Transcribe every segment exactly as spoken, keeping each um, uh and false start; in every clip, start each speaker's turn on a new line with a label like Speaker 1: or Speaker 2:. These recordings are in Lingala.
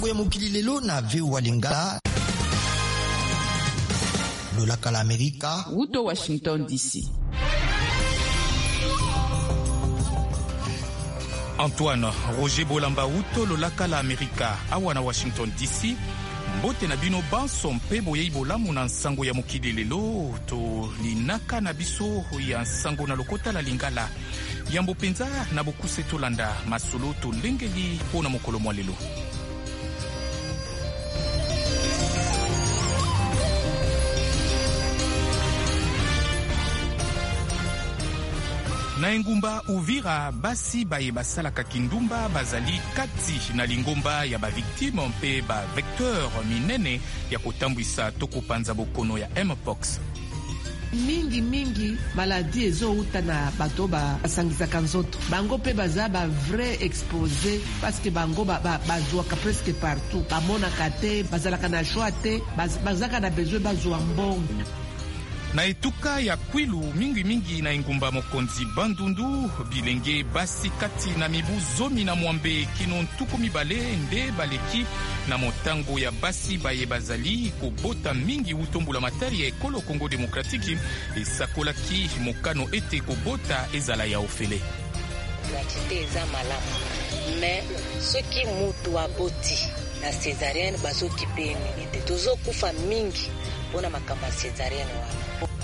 Speaker 1: ya mokili lelo na V O A Lingala. Lolaka la Amerika.
Speaker 2: Wuto Washington D C.
Speaker 3: Antoine Roger Bolamba Wuto Lolaka la Amerika awana Washington D C. Mbote na bino banso mpe boyei bolamu na nsango ya mokili lelo to linaka na biso ya nsango na lokota la Lingala. Yambo penza na bokuse tolanda masolo to lengeli pona mokolo mwa lelo. Na engumba Uvira basi baye basalaka kindumba bazali kati na lingomba ya ba victime mpe ba vecteur minene ya kotambwisa to kopanza bokono ya Mpox.
Speaker 4: mingi mingi maladi ezouta na bato basangisaka nzoto bango mpe baza ba vrai exposé parce que bango bazwaka presque partout bamonaka te bazalaka na choix te bazalaka na besoin bazwa mbongo.
Speaker 3: Na etuka ya Kwilu mingi mingi na engumba mokonzi Bandundu bilenge basi kati na mibu zomi na mwambe kino ntuku mibale nde baleki na motango ya basi baye bazali kobota mingi utombula matari ya ekolo Kongo Demokratiki esakolaki mokano ete kobota ezala ya ofele.
Speaker 5: Gratuité eza malamu mais soki mutu aboti na césarienne bazokipeni ete tozokufa mingi mpona makambo ya césarienne wana.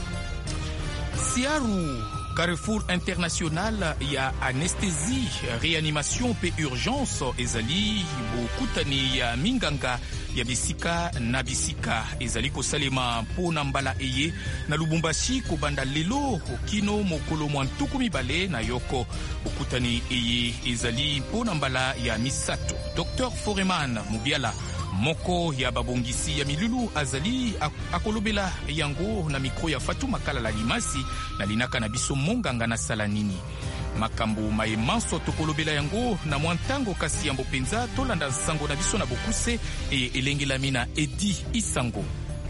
Speaker 3: Siaru Carrefour International ya anesthésie, réanimation pe urgence ezali bokutani ya minganga ya bisika na bisika ezali kosalema mpona mbala eye na Lubumbashi kobanda lelo kino mokolo mwa ntuku mibale na yoko bokutani eye ezali mpona mbala ya misato. Docteur Foreman Mubiala moko ya babongisi ya milulu azali akolobela yango na mikro ya Fatou Makala la Limasi na linaka na biso monganga na sala nini makambo maemanso tokolobela yango na mwantango kasi yambo penza tolanda nsango na biso na bokuse e elengelami na Edi Isango.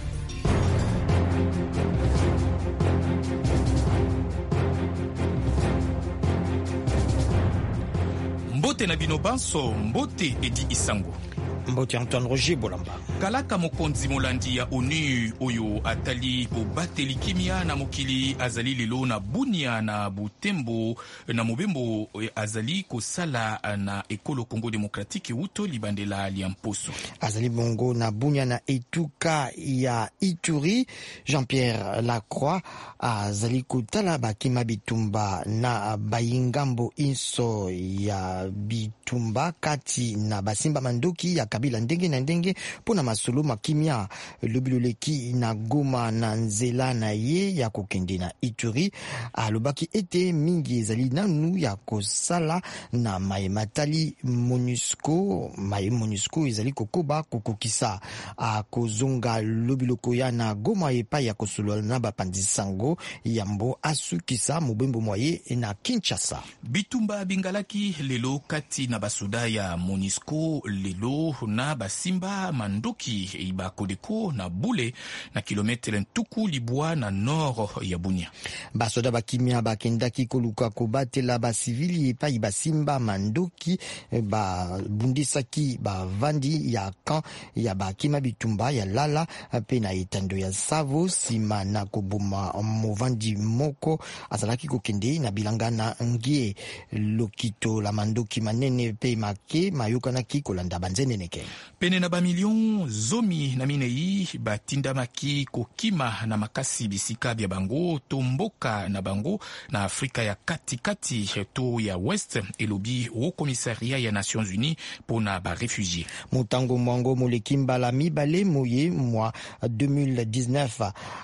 Speaker 3: Mbote na bino banso mbote Edi Isango.
Speaker 1: Mbote Antoine Roger Bolamba.
Speaker 3: Kalaka mokonzi molandi ya ONU oyo atali bobateli kimia na mokili azali lelo na Bunia na Butembo na Mobembo azali kosala na ekolo Kongo Demokratiki uto libandela liamposo.
Speaker 1: Azali bongo na Bunia na etuka ya Ituri. Jean-Pierre Lacroix azali kotala bakima bitumba na bayingambo inso ya bitumba kati na basimba mandoki ya kabila ndenge na ndenge pona masolo makimia lobiloleki na Goma na nzela na ye ya kokende na Ituri alobaki ete mingi ezali nanu ya kosala na maye matali MONUSCO maye MONUSCO ezali kokoba kokokisa akozonga lobiloko ya na Goma epa ya kosolola na bapandisango yambo asukisa mobembo moye na Kinshasa.
Speaker 3: Bitumba bingalaki lelo kati na basoda ya MONUSCO lelo na basimba mandoki iba Kodeko na Bule na kilometre ntuku libwa na nord ya Bunia.
Speaker 1: Basoda bakimia bakendaki koluka kobatela basivili epa basimba mandoki ba bundisaki ba vandi ya kan ya bakima bitumba ya lala pe na etando ya Savo sima na koboma movandi moko azalaki kokende na bilanga na ngie lokito la mandoki manene pe make mayokanaki kolanda banzene neke.
Speaker 3: Pene na ba million zomi na minei batindamaki kokima na makasi bisika bya bango tomboka na bango na Afrika ya kati kati to ya West elobi au commissariat ya Nations Unies pona ba réfugiés.
Speaker 1: Mutango mwango molekimba la mibale moye mwa deux mille dix-neuf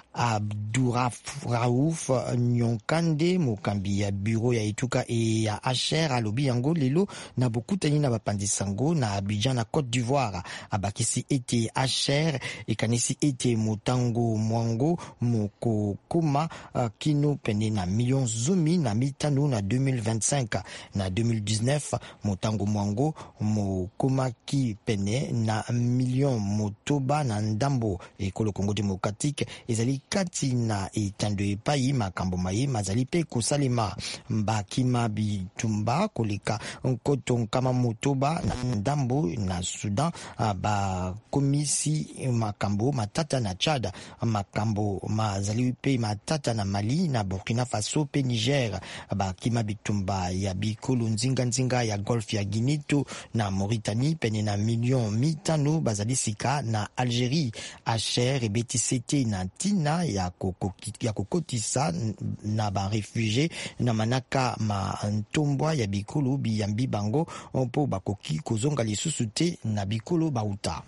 Speaker 1: Abdouraf Raouf Nyonkande mokambi ya bureau ya etuka e ya H R alobi yango lelo na bokutani na bapandisango na Abidjan na Côte d'Ivoire abakisi ete H R ekanisi ete mutango mwango moko koma uh, kino pene na million zomi na mitano na deux mille vingt-cinq na deux mille dix-neuf mutango mwango mokoma ki pene na million motoba na ndambo ekolo Congo Démocratique ezali kati na etando epai makambo maye mazali pe kosalema bakima bitumba koleka nkoto nkama motoba na ndambo na Sudan ba komisi makambo matata na Chad, makambo mazali pe matata na Mali na Burkina Faso pe Niger, ba kima bitumba ya bikolo nzinga nzinga ya Golf ya Guinea na Mauritanie pene na million mitano bazali sika na Algerie. Acher ebetisete na tina ya kokoti ya kokotisa na ba réfugié na manaka ma ntombwa ya bikolo biyambi bango mpo bakoki kozonga lisusu te na bikolo bauta.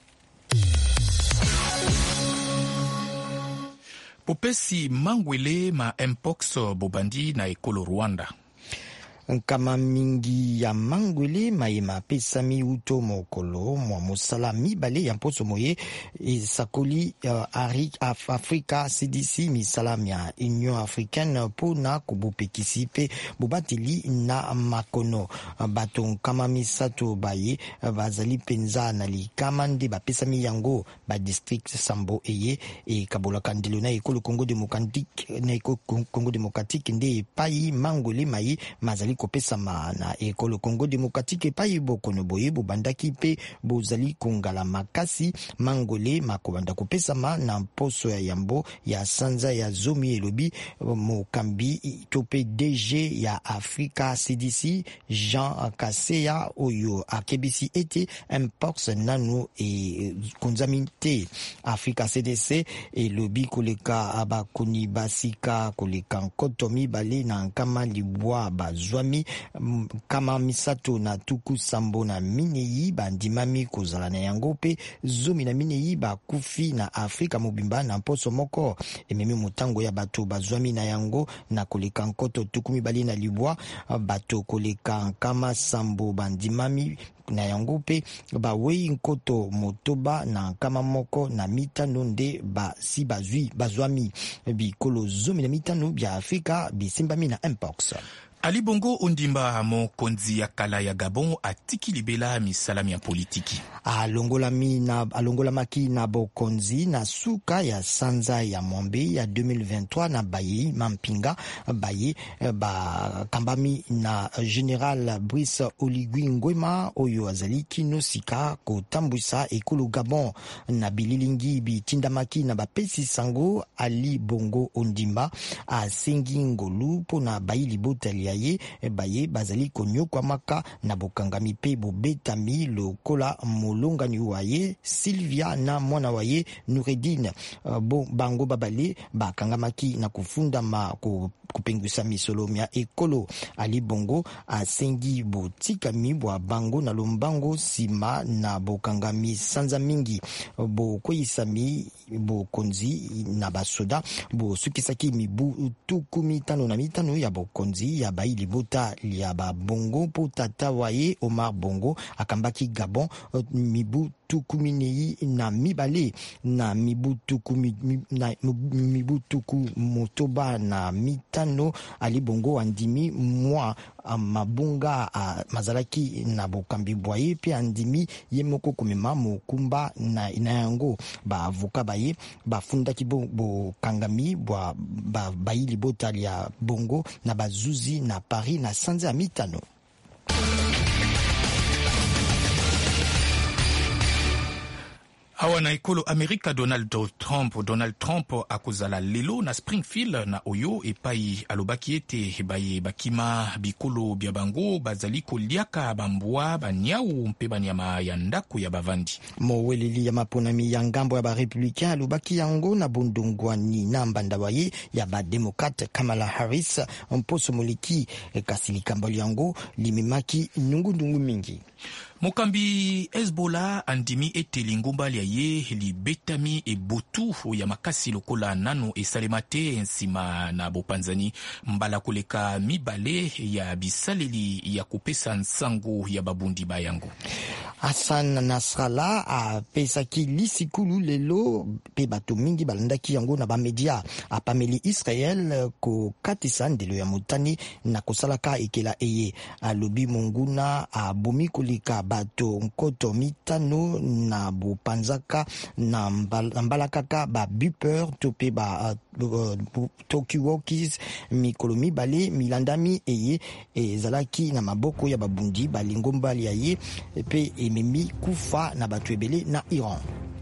Speaker 3: Popesi mangwele ma mpox bobandi na ekolo Rwanda.
Speaker 1: Nkama mingi ya mangwele maema pesami uto mokolo mwa mosala mibale ya mposo moye esakoli uh, Af Africa C D C misalam ya Union Africaine pona kubupekisi pe bubateli na makono bato nkama misato baye bazali penza na likama nde bapesami yango ba district Sambo eye e kabola kandelo na ekolo Congo Démocratique na ekolo Congo Démocratique nde payi mangwele maye mazali kopesa na ekolo Congo Démocratique pa yibokono boye bobandaki pe bozali kongala makasi mangole makobanda kopesa ma na mposo ya yambo ya sanza ya zomi elobi mokambi tope D G ya Africa C D C Jean Kaseya oyo akebisi ete mpox nano e konzamite Africa C D C elobi koleka abakoni basika koleka nkotomi bale na nkama libwa bazwami kama misato na tuku sambo na minei bandimami kozala na yango pe zomi na minei bakufi na Afrika mobimba na mposo moko ememi motango ya bato bazwami na yango na koleka nkoto tuku mibali na libwa bato koleka kama sambo bandimami na yango pe bawei nkoto motoba na kama moko na mitano nde basi bazwi bazwami bikolo zomi na mitano bya Afrika bisimbami na mpox.
Speaker 3: Ali Bongo Ondimba mokonzi ya kala ya Gabon atiki libela misalami ya politiki.
Speaker 1: Alongola mi na alongola maki na bokonzi na suka ya sanza ya Mombe ya deux mille vingt-trois na baye mampinga baye ba kambami na General Brice Oligui Nguema oyo azali kino sika kotambwisa ekolo Gabon na bililingi bitindamaki na bapesi sango. Ali Bongo Ondimba asengi ngolu pona bayi libotali ye baye bazali konyokwa maka na bokangami pe bobetami lokola molongani waye Sylvia na mwana waye Noureddine uh, bo bango babale bakangamaki na kufunda ma kupengwisa misolo mya ekolo. Ali Bongo asengi botikami bwa bango na lombango sima na bokangami sanza mingi bo koyisami bokonzi na basoda bo sukisaki mibu tuku mitano na mitano ya bokonzi ya bayi libota ya ba Bongo po tata waye Omar Bongo akambaki Gabon mibu tuku minei na mibale na mibu tuku mi, na mibu tuku motoba na mitano. Ali Bongo andimi mwa mabunga mazalaki na bokambi bwaye pe andimi yemoko komema mokumba na ina yango ba avoka baye bafundaki bo, bo kangami bwa ba bayi libota ya Bongo na bazuzi na Paris na sanza ya mitano.
Speaker 3: Awa na ekolo Amerika Donald Trump Donald Trump akuzala lelo na Springfield na oyo epai alobaki ete baye bakima bikolo bya bango bazali koliaka bambwa banyau mpe banyama ya ndako ya bavandi.
Speaker 1: Moweleli ya maponami ya ngambo ya ba Republicain alobaki yango na bondongwani na mbanda waye ya ba Democrat Kamala Harris mposo moliki kasi likambali yango limimaki nungundungu mingi.
Speaker 3: Mokambi Hezbollah andimi ete lingumbali ya ye libetami e botu ya makasi lokola nano esalemate ensima na bopanzani mbala koleka mibale ya bisaleli ya kupesa nsango ya babundi bayango.
Speaker 1: Hassan Nasrallah apesaki lisikulu lelo pe bato mingi balandaki yango na bamedia apameli Israel ko katisa ndelo ya motani na kosalaka ekela eye. Alobi monguna abomi koleka bato nkoto mitano na bopanzaka na mbalakaka ba buper tope ba uh, Tokiwokis mikolo mibale milandami eye ezalaki na maboko ya babundi balingo mbali ya ye pe ememi kufa na batu ebele na Iran.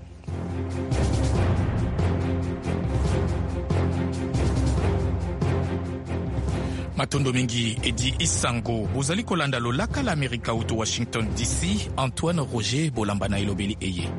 Speaker 3: Matondo mingi edi isango bozali kolanda lolaka la Amerika uto Washington D C. Antoine Roger Bolamba na elobeli eye.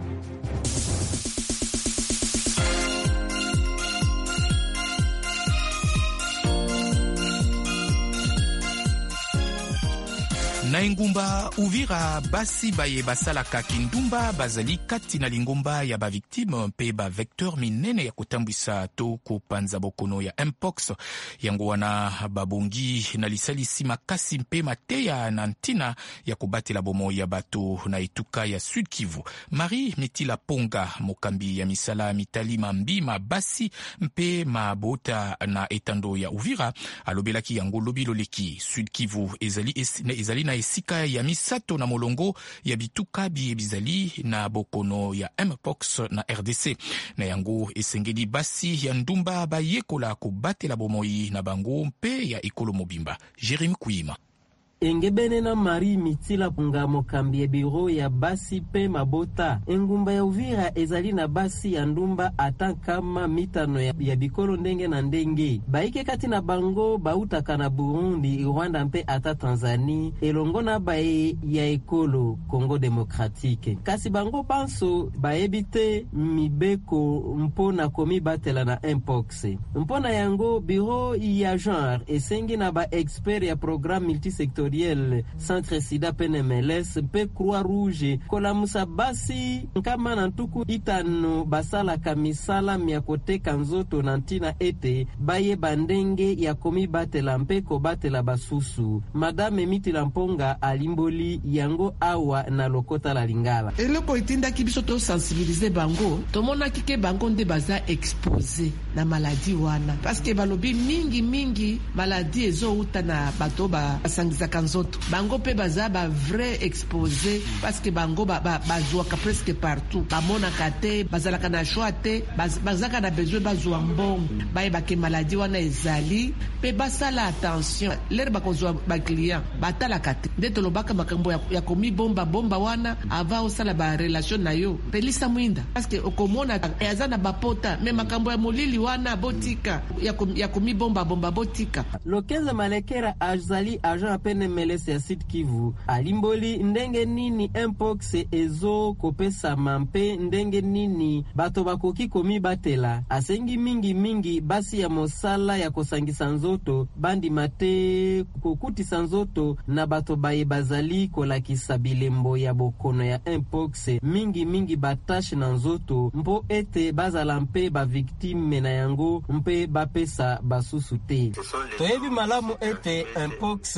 Speaker 3: Na engumba Uvira basi baye basalaka kindumba bazali kati na lingumba ya ba victime mpe ba vecteur minene ya kutambwisa to kopanza bokono ya mpox yango wana babongi na lisalisi makasi mpe mateya na ntina ya kubatela bomo ya bato na etuka ya Sud Kivu. Marie Mitila Ponga mokambi ya misala mitali mambi mabasi mpe mabota na etando ya Uvira alobelaki yango lobilo leki Sud Kivu ezali, ezali na esika ya misato na molongo ya bituka bi bizali na bokono ya mpox na R D C na yango esengeli basi ya ndumba bayekola kobatela bomoi na bango mpe ya ekolo mobimba. Jeremy Kuima
Speaker 2: Engebene na Marie Mitila Ponga mokambi ya biro ya basi pe mabota. Engumba ya Uvira ezali na basi ya ndumba ata kama mitano ya, ya bikolo ndenge na ndenge. Baike kati na bango bautaka na Burundi, Rwanda mpe ata Tanzania elongo na bae ya ekolo Congo Demokratike. Kasi bango panso baebite mibeko mpona komi batela na mpox. Mpona yango biro ya genre esengi na ba expert ya programme multisectoriel Centre Sida P N M L S pe Croix Rouge kolamusa basi nkama na ntuku itano basala kamisala miakote kanzoto na ntina ete baye bandenge ya komi batela mpe ko batela basusu. Madame Mitila Mponga alimboli yango awa na lokota la Lingala.
Speaker 4: Eloko itinda kibiso to sensibiliser bango tomona kike bango nde baza expose na maladie wana parce que balobi mingi mingi maladie ezo uta na bato ba sangizaka nzoto bango pe baza ba vrai exposé parce que bango ba bazwaka presque partout bamonaka te bazalaka na choix te bazaka na besoin bazwa mbongo baye bake maladie wana ezali pe basala attention lere bakozwa ba client batalaka te nde tolobaka makambo ya, ya komi bomba bomba wana ava osala ba relation na yo pelisa mwinda parce que okomona yaza na bapota me makambo ya molili wana botika ya, kom, ya komi bomba bomba botika.
Speaker 2: Lokenza Malekera azali agent apene melese ya Sud Kivu alimboli ndenge nini mpox ezo kopesa mampe ndenge nini bato bakoki komi batela asengi mingi mingi basi ya mosala ya kosangisa nzoto bandi mate kokutisa nzoto na bato baye bazali kolakisa bilembo ya bokono ya mpox mingi mingi batache na nzoto mpo ete bazala mpe ba victime na yango mpe bapesa basusu te. Toyebi malamu ete mpox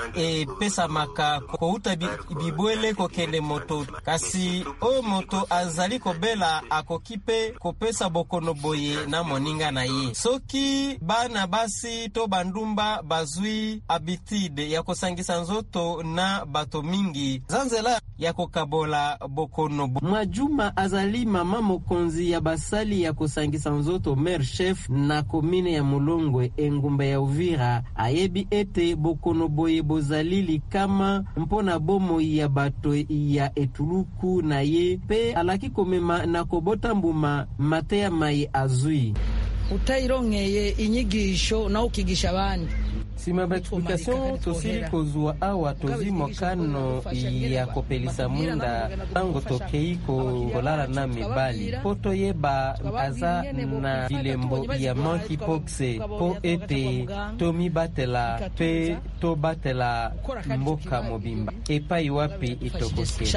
Speaker 2: e pesa maka kouta bibwele kokende moto kasi o moto azali kobela akokipe kopesa bokono boye na moninga na ye soki bana basi to bandumba bazwi habitude ya kosangisa nzoto na bato mingi zanzela ya kokabola bokono bo. Mwajuma azali mama mokonzi ya basali ya kosangisa nzoto maire chef na komine ya Mulongwe engumba ya Uvira ayebi ete bokono boye bozalili kama mpona bomo ya bato ya etuluku na ye pe alaki komema na kobota mbuma mateya mai azui
Speaker 6: utayirongeye inyigisho na ukigisha abandi.
Speaker 2: Sima explication tosili kozua awa tozimo kano ya kopelisa mwinda tango tokei kolala na mibali poto yeba aza na bilembo ya monkeypox po ete tomi batela pe to batela mboka mobimba epai wapi itokose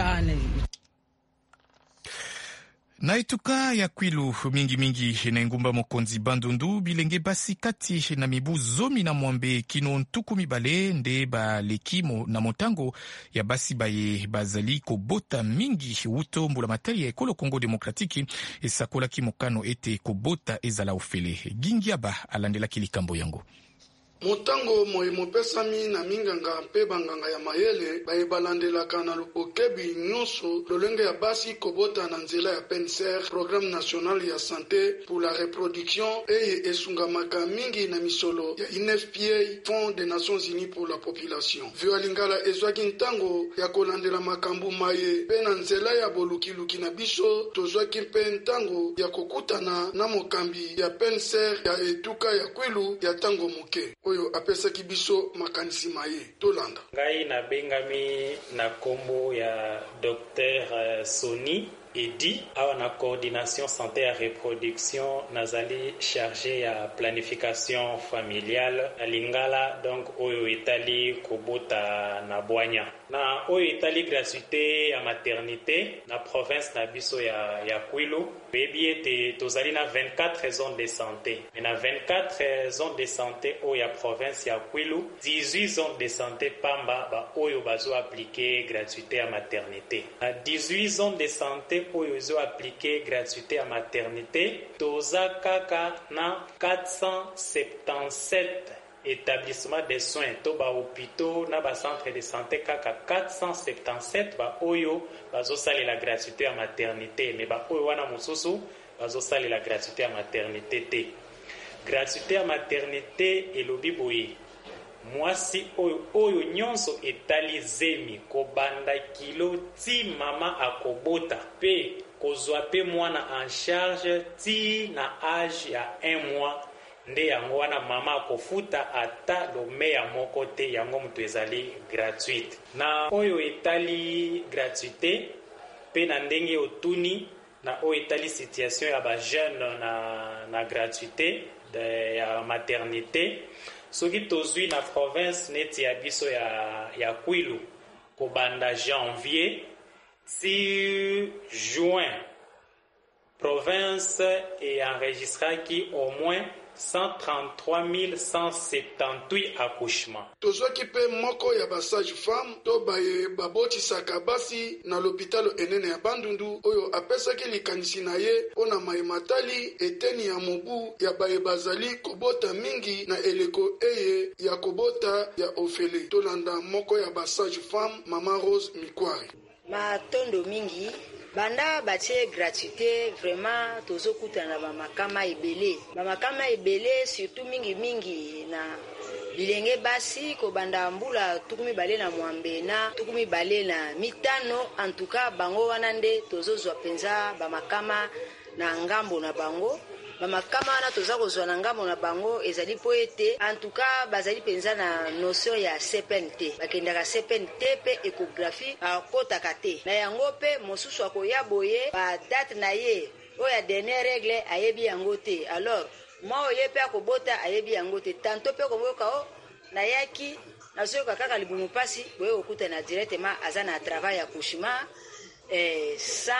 Speaker 3: na etuka ya Kwilu mingi mingi na engumba mokonzi Bandundu bilenge basi kati na mibu zomi na mwambe kino ntuku mibale nde balekimo na motango ya basi baye bazali kobota mingi uto mbula matari ya ekolo Kongo Demokratiki esakolaki mokano ete kobota ezala ofele. Gingiaba alandelaki likambo yango.
Speaker 7: Motango moye mopesami na minganga mpe banganga ya mayele baye balandelaka na okebi nyonso lolenge ya basi kobota na nzela ya P N C R, Programme National ya Santé pour la Reproduction, eye esungamaka mingi na misolo ya I N F P A, Fonds des Nations Unies pour la Population. Vio alingala ezwaki ntango ya kolandela makambu maye pe na nzela ya bolukiluki na biso tozwaki mpe ntango ya kokutana na mokambi ya P N C R ya etuka ya Kwilu ya tango muke oyo apesaki biso makanisi maye tolanda.
Speaker 8: Ngai na bengami na kombo ya Docteur Soni Edi, awa na coordination santé et reproduction nazali chargé ya planification familiale na Lingala, donc oyo etali kobota na Bwanya na oyo etali gratuité ya maternité na province na biso ya, ya Kwilu. Bebi ete tozali na vingt-quatre zones de santé, mais na vingt-quatre zones de santé oyo ya province ya Kwilu, dix-huit zones de santé pamba ba oyo bazo appliquer gratuité ya maternité. Na dix-huit zones de santé oyo zo appliquer gratuité ya maternité, toza kaka na quatre cent septante-sept établissements de soins, to ba hôpitaux na ba centre de santé kaka quatre cent septante-sept ba oyo bazo sali la gratuité à maternité, mais ba oyo wana mususu bazo sali la gratuité à maternité te. Gratuité à maternité elobi boye mwasi oyo oyo nyonso etali zemi kobanda kilo ti mama akobota pe kozwa pe mwana en charge ti na âge ya un mois nde yango wana mama akofuta ata lome ya moko te, yango mutu ezali gratuite. Na oyo etali gratuité pe na ndenge otuni na oyo etali situation ya ba jeune na na gratuité de ya maternité, soki tozwi na province neti ya biso ya ya Kwilu kobanda janvier si juin, province et enregistraki au moins cent trente-trois mille cent soixante-dix-huit accouchements.
Speaker 7: Tozwaki pe moko ya basage femme to baye babotisaka basi na l'hôpital enene ya Bandundu oyo apesaki likanisi na ye mpona mayematali eteni ya mobu ya baye bazali kobota mingi na eleko eye ya kobota ya ofele. Tolanda moko ya basage femme Mama Rose Mikwari.
Speaker 9: Matondo mingi banda batie gratuité, vraiment tozokutana ba makama ebele ba makama ebele surtout mingi mingi na bilenge basi ko banda mbula tukumi bale na mwambe na tukumi bale na mitano. En tout cas bango wana nde tozozwa penza ba makama na ngambo na bango. Bamakama wana toza kozwa na ngambo na bango ezali po ete en tout cas bazali penza na notion ya C P N T, bakendaka C P N T pe échographie akotaka te na yango pe mosusu akoya boye ba date na ye oya dernière règle ayebi yango te. Alors moi oye pe akobota ayebi yango te, tanto pe komoka o na yaki na soka kaka libumu pasi boye okuta na directement azana travail ya kushima eh sa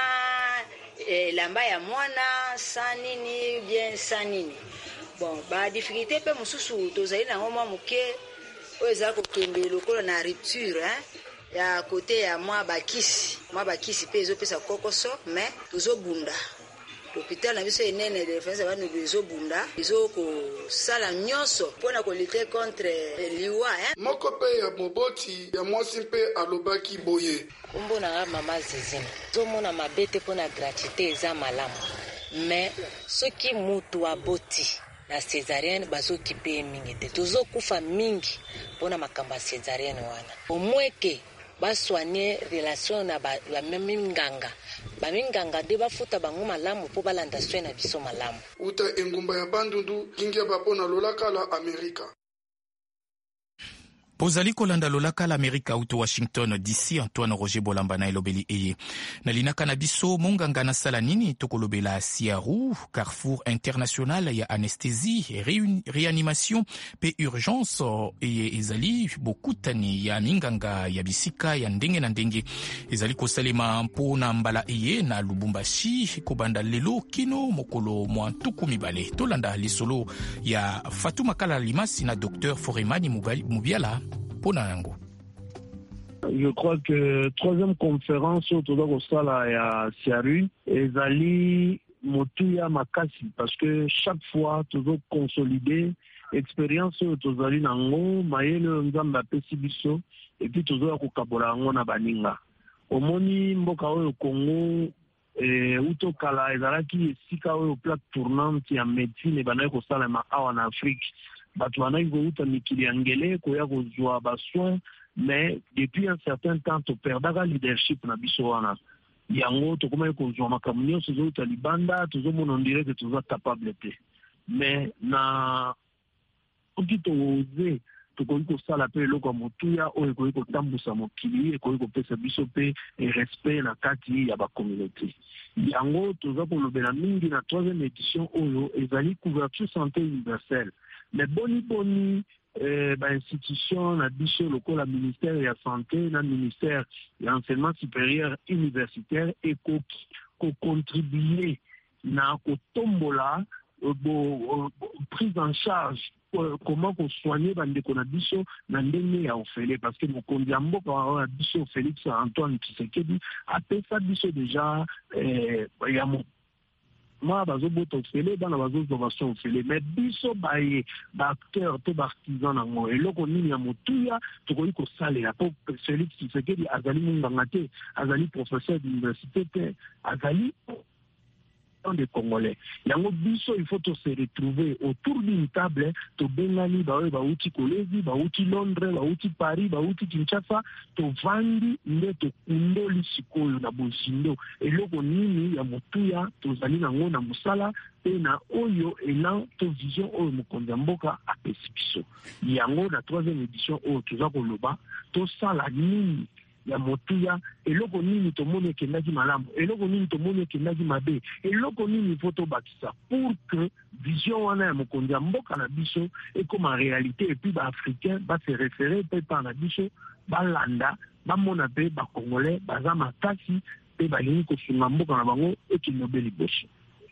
Speaker 9: eh, lamba ya mwana sa nini bien sa nini. Bon ba difficulté pe mususu tozali na ngoma muke oyo za ko kembe lokolo na rupture hein ya côté ya mwa bakisi mwa bakisi pe ezo pesa kokoso mais tozo bunda l'hôpital na biso enene de defense ba nubezo bunda ezo ko sala nyonso pona ko lutter contre liwa hein.
Speaker 7: Moko pe ya moboti ya mwasi mpe alobaki boye
Speaker 5: kumbona nga mama zizina zomona mabete pona gratuité eza malamu mais soki mutu aboti na césarienne bazokipe mingi te tozokufa mingi pona makamba césarienne wana omweke basoigner relation na ba minganga baminganga de bafuta bango malamu po balanda soin na biso malamu
Speaker 7: uta engumba ya Bandundu kingia bapona lolaka la Amerika.
Speaker 3: Pozali kolanda lolaka la Amerika uto Washington D C. Antoine Roger Bolamba na elobeli eye nalinaka na biso monganga na sala nini tokolobela Siaru Carrefour International ya anesthésie réanimation pe urgence eye ezali bokutani ya minganga ya bisika ya ndenge na ndenge ezali kosalema mpona mbala eye na Lubumbashi kobanda lelo kino mokolo mwa ntuku mibale. Tolanda lisolo ya Fatuma Kala Limasi na Docteur Foremani Mubiala.
Speaker 10: Je crois que troisième conférence autour de ça là ya Siaru ezali motuya makasi parce que chaque fois toujours consolider expérience oyo tozali nango mayele oyo nzambe apesi biso epuis tozoya kokabola yango na baninga. Omoni mboka oyo Congo eh, utokala ezalaki esika oyo plaque tournante ya médecine ebandaki kosalema awa na Afrique. Bato bandaki kouta mikili ya ngele koya kozwa basoin, mais depuis un certain temps toperdaka leadership na biso wana. Yango tokomaki kozwa makambo nyonso ezouta libanda, tozomona ondire ke toza capable te. Mais na oki toze tokoki kosala mpe eloko ya motuya oyo ekoki kotambusa mokili, ekoki kopesa biso mpe respect na kati ya bakommunauté. Yango toza kolobela mingi na troisième édition oyo ezali couverture santé universelle. Mais boni boni eh, ba institution na biso lokola ministère ya santé na ministère ya enseignement supérieur universitaire ekoki kocontribuer na kotombola bo prise en charge comment qu'on soigner bandeko na biso na ndenge ya ofele, parce que mokonzi ya mboka wa biso Félix Antoine Tshisekedi apesa biso déjà eh, ya mo ma bazobota ofele bana bazozwa baso ofele, mais biso baye baacteur to baartisan nango eloko nini ya motuya tokoki kosalela po Félix Tshisekedi azali munganga te, azali professeur d'université te, azali des Congolais. Yango biso il faut to se retrouver autour d'une table, to bengani bawe bauti Kolezi, bauti Londres, bauti Paris, bauti Kinshasa, to vandi nde to kundoli sikoyo na bozindo. Eloko nini ya motuya to zali nango na musala pe na oyo elan to vision oyo mokonzi ya mboka apesi biso. Yango na troisième édition oyo toza koloba to sala nini ya motuya, eloko nini tomoni ekendaki malamu, eloko nini tomoni ekendaki mabe, eloko nini foto bakisa pour que vision wana ya mokonzi ya mboka na biso ekoma réalité, et puis ba africain ba se référer pe pa na biso balanda bamona pe ba congolais baza makasi pe balingi kosunga mboka na bango ekinobe liboso.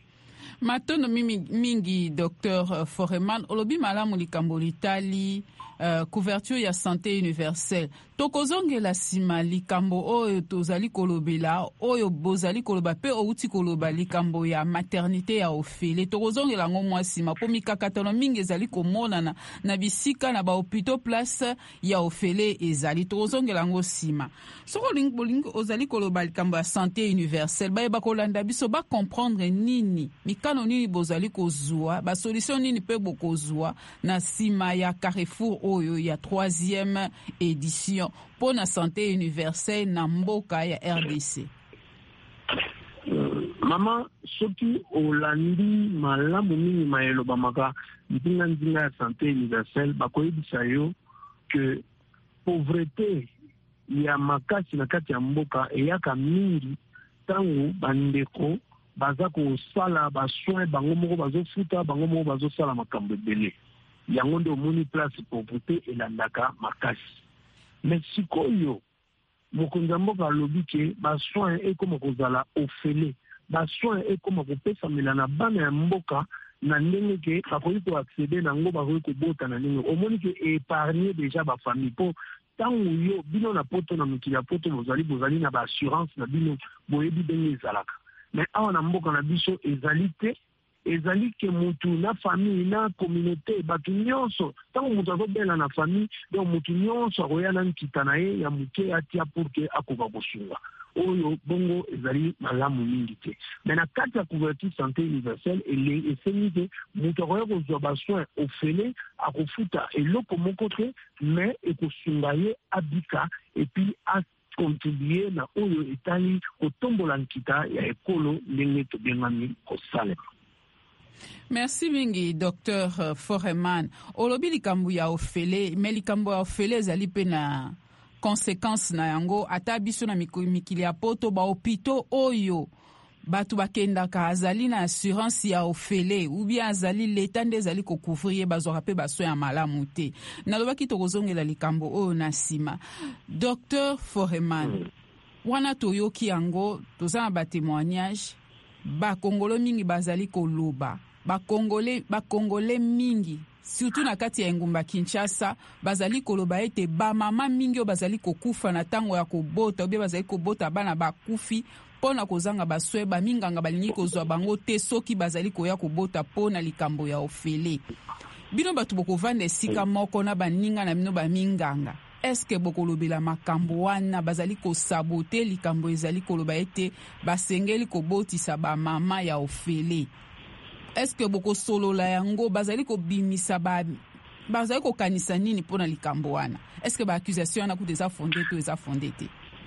Speaker 11: Matono mingi docteur Foreman olobi malamu likambo litali uh, couverture ya santé universelle. Tokozongela sima likambo oyo tozali kolobela oyo bozali koloba pe outi koloba likambo ya maternité ya ofele. Tokozongela ngo mwa sima po mikakatano mingi ezali komona na, na bisika na ba hôpitaux place ya ofele ezali. Tokozongela ngo sima. Soko lingi ozali koloba likambo ya santé universelle ba ba kolanda biso ba comprendre nini mikano nini bozali kozwa ba solution nini pe bokozwa na sima ya Carrefour oyo ya troisième édition pour la santé universelle na mboka ya R D C.
Speaker 10: Uh, mama soki olandi malamu mingi mayelo bamaka mpinga nzinga ya santé universelle bakoyebisa yo que pauvreté ya makasi na kati ya mboka eyaka mingi tango bandeko baza kosala basoin bango moko bazofuta bango moko bazosala makambo ebele. Yango nde omoni place pauvreté elandaka makasi. Mais sikoyo mokonzi ya mboka alobi ke basoin ekoma kozala ofele, basoin ekoma kopesamela na bana ya mboka na ndenge ke bakoki koaccede nango, bakoki kobota na ndenge omoni ke épargner déjà bafamille po tango yo bino na poto na mokili ya poto bozali bozali na baassurance na bino boyebi ndenge ezalaka. Mais awa na mboka na biso ezali te, ezali ke mutu na famille na communauté batu nyonso tango mutu azobela na famille donc mutu nyonso akoya na nkita na ye ya muke atia pour ke akoka kosunga oyo bongo ezali malamu mingi te. Mais na kati ya couverture santé universelle ele esengi te mutu akoya kozwa basoin ofele akofuta eloko moko te, mais ekosunga ye abika et puis a contribuer na oyo etali kotombola nkita ya ekolo ndenge tobengami kosalema.
Speaker 11: Merci mingi docteur Foreman. Olobi likambo ya ofele, mais likambo ya ofele ezali pe na conséquence na yango ata biso na mikili ya poto ba hôpitaux oyo batu bakendaka azali na assurance ya ofele ou bien azali l'état nde ezali kocouvrir bazwaka pe baso ya malamu te. Nalobaki tokozongela likambo oyo na sima. Docteur Foreman, wana toyoki yango tozana ba témoignage ba Congolais mingi bazali koloba, ba Congolais ba Congolais mingi surtout na kati ya ngumba Kinshasa bazali koloba ete ba mama mingi o bazali kokufa na tango ya kobota, obe bazali kobota bana bakufi pona kozanga baswe ba minganga balingi kozwa bango te soki bazali koya kobota pona likambo ya ofele. bino bato bokovanda esika moko na baninga na bino baminganga. Est-ce que bokolobela makambo wana bazali kosabote likambo ezali koloba ete basengeli kobotisa ba mama ya ofele? Est-ce que bokosolola yango bazali kobimisa ba bazali kokanisa nini pona likambo wana? Est-ce que ba accusation na kuta eza fondé to eza fondé te?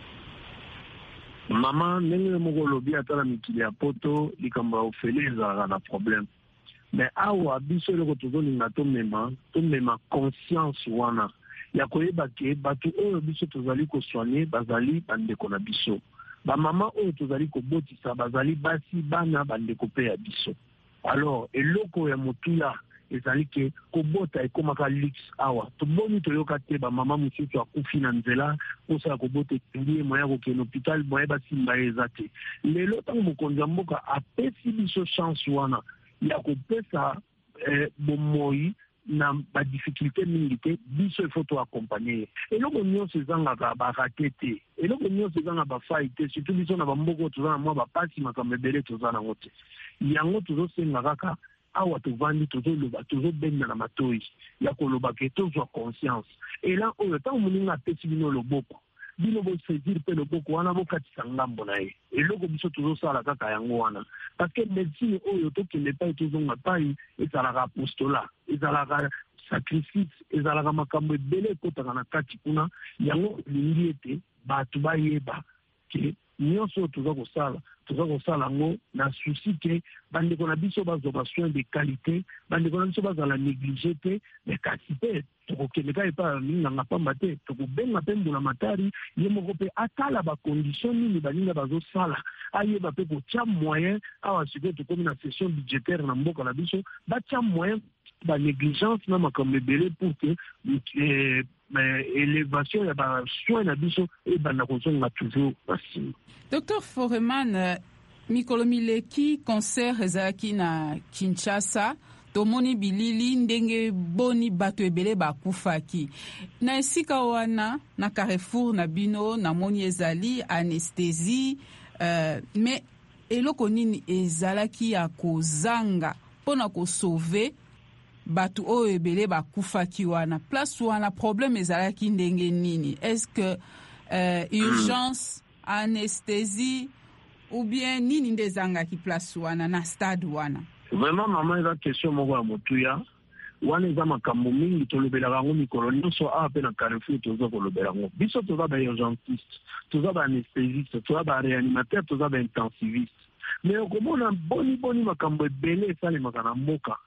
Speaker 10: Mama ndenge moko lobi atala mikili ya poto likambo ya ofele ezalaka na problème. Mais awa biso eloko tozolinga tomema tomema conscience wana ya koyeba ke bato oyo biso tozali kosoigner bazali bandeko na biso, bamama oyo tozali kobotisa bazali basi bana bandeko pe ya biso. Alors eloko ya motuya ezali ke kobota ekomaka luxe awa toboni toyoka te bamama mosusu akufi na nzela kosala kobota ekengi moya kokende hôpital moya basimba eza te. Lelo ntango mokonzi ya mboka apesi biso chance wana ya kopesa eh, bomoi na ba difficulté mingi te, biso il faut to accompagner. Eloko nyonso ezangaka barate te, eloko nyonso ezanga bafai te, surtout biso na bamboko tozana mwa bapasi makambo ebele tozana ngo te. Yango tozosenga kaka awa tovandi tozoloba tozobenga na matoi ya koloba ke tozwa conscience. Ela oyo ntango moninga apesi bino loboko bino bosaisir pe loboko wana bokatisa ngambo na ye. Eloko biso tozosala kaka yango wana. Parce que médecine oyo tokende pai tozonga pai ezalaka apostolat, ezalaka sacrifice, ezalaka makambo ebele ekotaka na kati kuna. Yango elingi ete bato bayeba ke nyonso toza kosala toza kosala ngo na souci ke bandeko na biso bazwa basoin de qualité, bandeko na biso bazala négligé te, mais kasi pe tokokende ka epa minganga pamba te tokobenga mpe mbula matari ye moko mpe atala bacondition nini baninga bazosala ayeba mpe kotia moyen awa sikoyo tokomi na session budgétaire na mboka na biso batia moyen banégligence na makambo ebele pour que eh, élévation ya basoin na biso ebanda kozonga toujours basima.
Speaker 11: Docteur Foreman, uh, mikolo mileki concert ezalaki na Kinshasa, tomoni bilili ndenge boni bato ebele bakufaki. Na esika wana na Carrefour na bino na moni ezali anesthésie, uh, mais eloko nini ezalaki ya kozanga pona ko sauver batu oyo ebele bakufaki wana? Place wana problème ezalaki ndenge nini? Est-ce que euh, urgence, anesthésie ou bien nini ndezanga ki place wana na stade wana?
Speaker 10: Vraiment maman eza question moko ya motuya wana eza makambo mingi tolobelaka yango mikolo nyonso awa mpe na Carrefour toza kolobela yango. Biso toza ba urgentiste, toza ba anesthésiste, toza ba réanimateur, toza ba intensiviste. Mais okomona boni boni makambo ebele esalemaka na mboka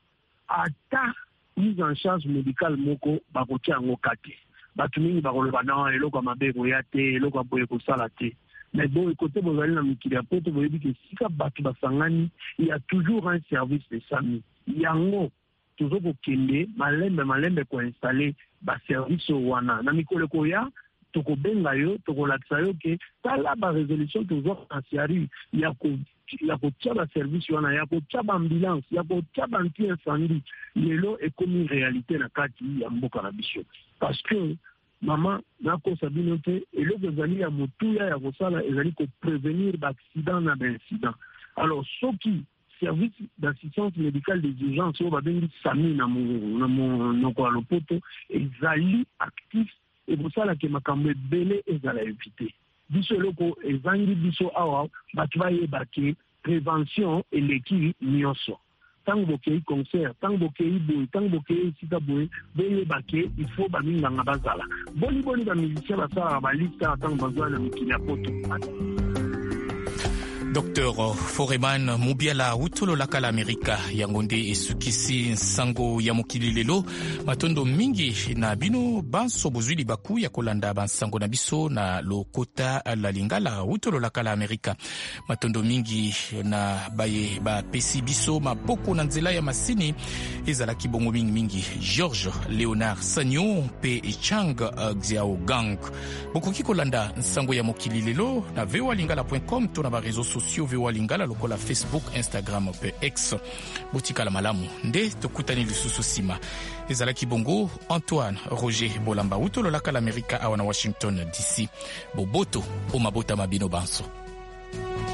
Speaker 10: ata mise en charge médicale moko bakotia yango kate. Bato mingi bakoloba na eloko mabe koya te, eloko boye kosala te. Mais bon, côté bozali na mikili ya poto boyebi ke sika bato basangani, il y a toujours un service de sami. Yango tozo kokende malembe malembe ko installer ba service wana. Na mikolo koya tokobenga yo, tokolakisa yo ke tala ba résolution tozo ansiari ya ko ya kotia ba service wana, ya kotia ba ambulance, ya kotia ba anti-incendie. Lelo ekomi réalité na kati ya mboka na biso. Parce que maman nako sabino te eloko ezali ya motuya ya kosala ezali ko prévenir d'accident na d'incident. Alors soki service d'assistance médicale des urgences oyo babengi sami na monoko ya lopoto ezali actif ekosala ke makambo ebele ezala évité. Biso eloko ezangi biso awa bato bayeba ke prévention eleki nyonso. Tango bokei concert, tango bokei boye, tango bokei sika boye, boyeba ke il faut baminganga bazala. Boni boni ba musicien basala ba lista tango bazwa na mikili ya poto.
Speaker 3: Docteur Foreman Mubiala utolo lakala Amerika yangonde esukisi nsango ya mokili lelo matondo mingi na bino banso bozwili baku ya kolanda bansango na biso na lokota la lingala utolo lakala Amerika matondo mingi na baye ba pesi biso maboko na nzela ya masini ezalaki bongo mingi mingi George Leonard Sagnon pe Chang Xiao Gang bokoki kolanda nsango ya mokili lelo na v o a lingala point com to na ba réseaux sociaux v o a lingala lokola Facebook, Instagram pe X. Botikala malamu nde tokutani lisusu sima ezalaki bongo Antoine Roger Bolamba utolo lakala Amerika awana Washington D C boboto o mabota mabino banso.